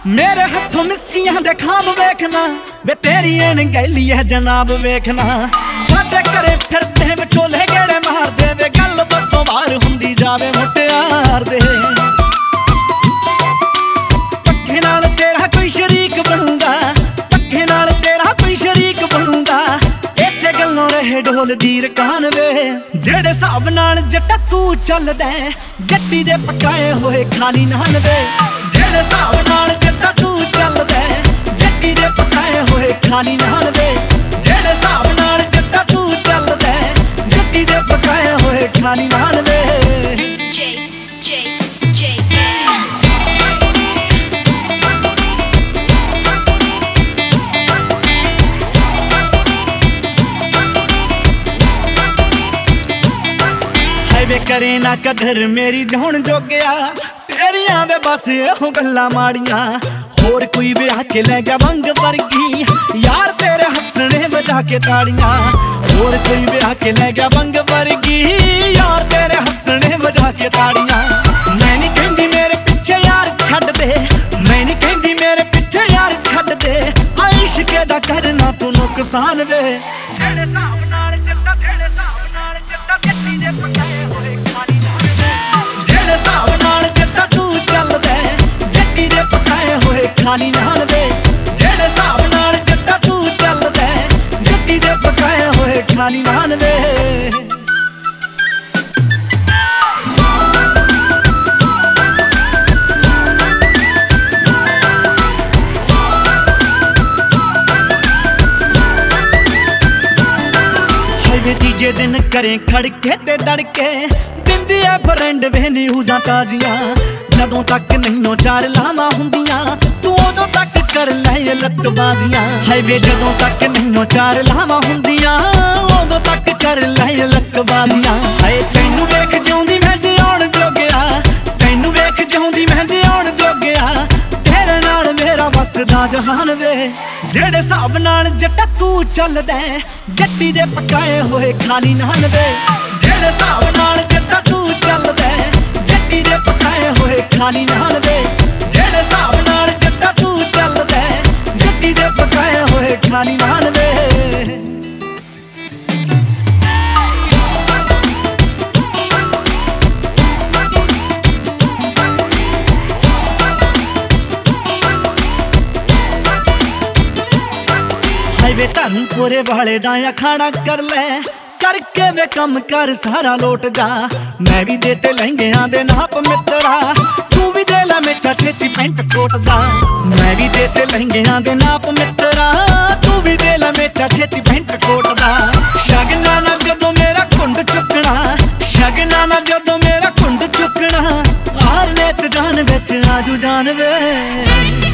मेरे हथों मिस्सियां दे खाब वेखना वे तेरी एन गैली है जनाब वेखना साडे घरे फिरदे विचोले गेड़े मार दे वे गल बसों बाहर हुंदी जावे मुटियार दे पक्के नाल तेरा कोई शरीक बनूंगा पक्के नाल तेरा कोई शरीक बनूंगा इसे गल्लों रहे ढोल दी रकान वे जेड़े हिसाब नाल जट्टा तू चलदा जट्टी दे पकाए होए खाली नान वे जेड़े हिसाब नाल जट्टा तू चलदा जट्टी दे पकाए होए खाली नान वे जेड़े हिसाब नाल जट्टा तू चलदा जट्टी दे पकाए होए खाली नान वे वे करे ना कदर मेरी जौन जोगिया तेरियां वे बस एहो गल्लां माड़ियां होर कोई ब्याह के ले गया वंग वर्गी यार तेरे हसने बजा के ताड़ियां होर कोई ब्याह के ले गया वंग वर्गी यार तेरे हसने बजा के ताड़ियां मैं नहीं कहंदी मेरे पीछे यार छड्ड दे मैं नहीं कहंदी मेरे पीछे यार छड्ड दे इश्क दा करना तू नुकसान वे तेरे हिसाब नाल चलदा तेरे हिसाब नाल चलदा जट्टी दे पकाए होए खाली नाल जेड़े हिसाब नाल जट्टा तू चलदा जट्टी दे पकाए होए खाली नाल वे जेड़े हिसाब नाल जट्टा तू चलदा जट्टी दे पकाए होए खाली नाल वे तीजे दिन करे खड़के ते दड़के दिंदी है फ्रेंड वे न्यूज़ां ताजियां जदों तक नहीं चार लावां हुंदियां तू उदों तक कर ले लत्तबाजियां हाय वे जदों तक नहीं चार लावां हुंदियां उदों तक कर ले लत्तबाजियां हाय तैनू वेख जिउंदी मैं जिउण जोगिया तैनू वेख जिउंदी मैं जिउण जोगिया तेरे नाल मेरा वसदा जहान वे जेड़े हिसाब नाल जट्टा तू चलदा जट्टी दे पकाए होए खाली नान वे जेड़े हिसाब नाल जट्टा तू चलदा जट्टी दे पकाए होए खाली नान वे जेड़े हिसाब नाल जट्टा तू चलदा जट्टी दे पकाए होए खाली नान वे वे धर्मपुरे वाले दा अखाड़ा कर ले करके वे कम कर सारा लोट जा मैं भी देते लहंगियां दे नाप मित्रा तू भी दे ला मेचा छेती पैंट कोट दा मैं भी देते लहंगियां दे नाप मित्रा तू भी दे ला मेचा छेती पैंट कोट दा शगना ना जदों मेरा कुंड चुकना शगना ना जदों मेरा कुंड चुकना हार नेत जान विच आजू जान वे